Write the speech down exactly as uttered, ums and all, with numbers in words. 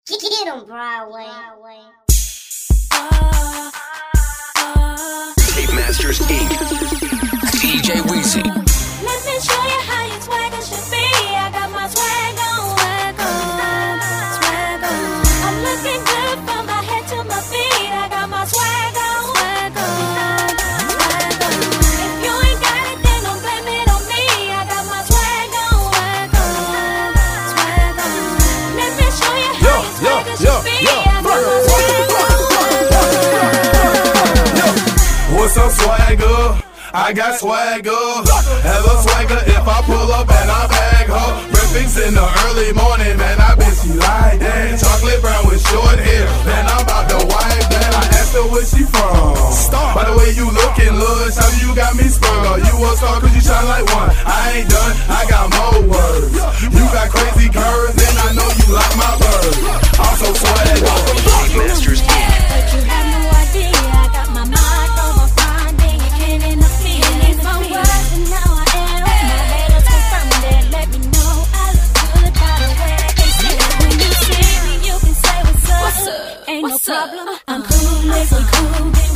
Get him, Broadway. Tape Masters Incorporated. D J Weezy. Let me show you how your swagger should be. I got my swag on, swag on, swag on. I'm looking good from my head to my feet. I got my swag on, swag on, swag on. If you ain't got it, then don't blame it on me. I got my swag on, swag on, swag on. Let me show you how your swagger should be. I got my swag on. What's up, swagger? I got swagger, hella swagger if I pull up and I bag her. Breakfast in the early morning, man, I bet she like that. Chocolate brown with short hair, man, I'm about to wipe that. I asked her where she from. By the way you looking, Lil' shawty, you got me sprung. You a star cause you shine like one. I ain't done, I got more words. You got crazy curves, and I know you like my birds. I'm so swagger. Tape Masters Incorporated. But you have no idea, I got my mind on my mind, and you can't end up feeling my words, and now I am. My haters confirmed it, let me know I look good by the way they say it. When you see me, you can say what's up. Ain't no problem, I'm cool, listen cool.